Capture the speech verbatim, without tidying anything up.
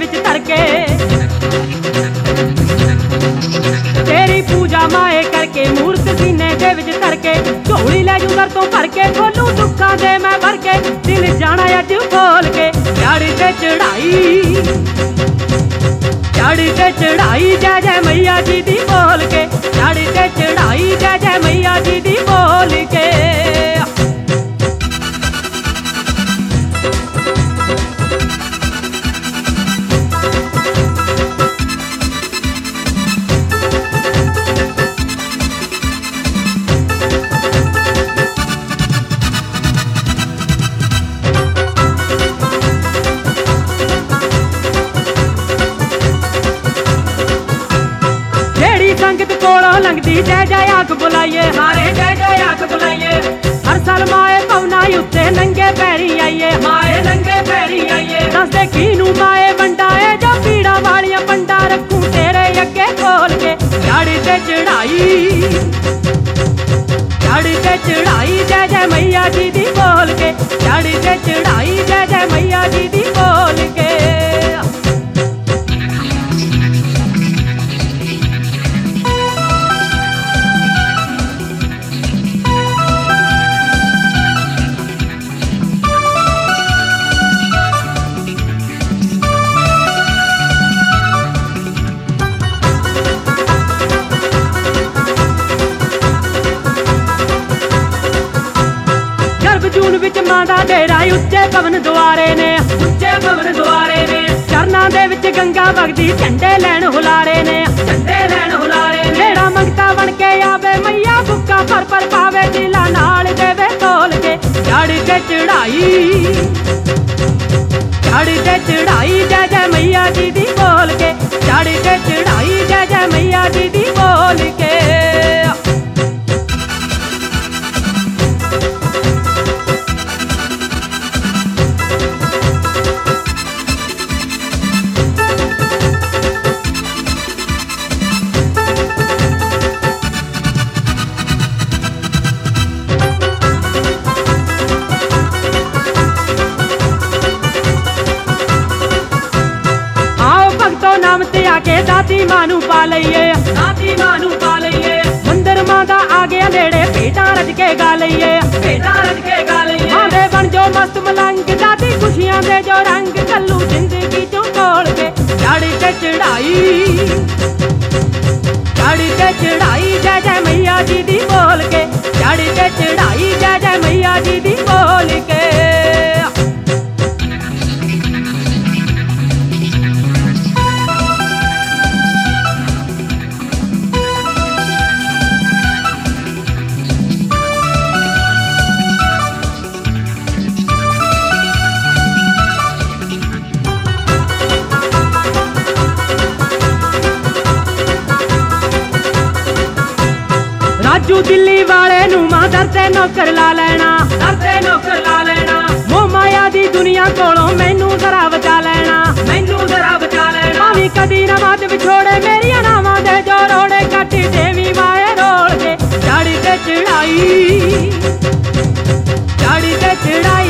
विच धर के तेरी पूजा माए करके मूर्त सीने दे विच धर के झोली लै जू दर तो भर के खोलू दुखा दे मैं भर के दिल जाना अज खोल के चढ़ ते चढ़ाई चढ़ ते चढ़ाई जय जय मैया जी दी बोल के चढ़ ते चढ़ाई जय जय मैया जी दी बोल के संगत कोलों लंघदी जय जय आख बुलाइए हारे जय जय आख बुलाइए हर साल माए पवना उत्ते नंगे पैरी आइए माए नंगे पैरी आइए दसदे कीनू माए वंडाए जो पीड़ा वालियां पंडा रखूं तेरे अगे खोल के चढ़ ते चढ़ाई चढ़ ते चढ़ाई जय जय मैया जी दी बोल के चढ़ ते चढ़ाई जय जय मैया जी दी बोल के जून विच मां दा डेरा उच्चे भवन द्वारे ने उच्चे भवन द्वारे ने चरना दे विच गंगा वगदी झंडे लैन हुलारे ने झंडे लैन हुलारे ने जेड़ा मंगता बन के आवे मैया बुक्का पर पर पावे दिला नाल देवे तोल के चढ़ के चढ़ाई चढ़ के चढ़ाई जय जय मैया जी दी बोल के चढ़ के चढ़ाई जय जय मैया जी दी बोल के नाम ते आके दाती मानू पा लईए दाती मानू पा लईए मंदिर मां दा आ गया नेड़े भेटां रज के गा लईए भेटां रज के गा लईए मां दे बन जो मस्त मलंग दाती खुशियां दे जो रंग कल्लू जिंदगी चों तोड़ के चढ़ ते चढ़ाई चढ़ ते चढ़ाई जय जय मैया जी दी बोल के चढ़ ते चढ़ाई जय जय मैया जी दी बोल के राजू दिल्ली वाले नू मां दर ते नौकर ला लेना दर ते नौकर ला लेना मोह माया दी दुनिया कोलों मैनू जरा बचा लेना मैनू जरा बचा लेना भावी कदी ना मत विछोड़े मेरिया नावां दे जो रोड़े कट देवी माए रोल के चढ़ ते चढ़ाई चढ़ ते चढ़ाई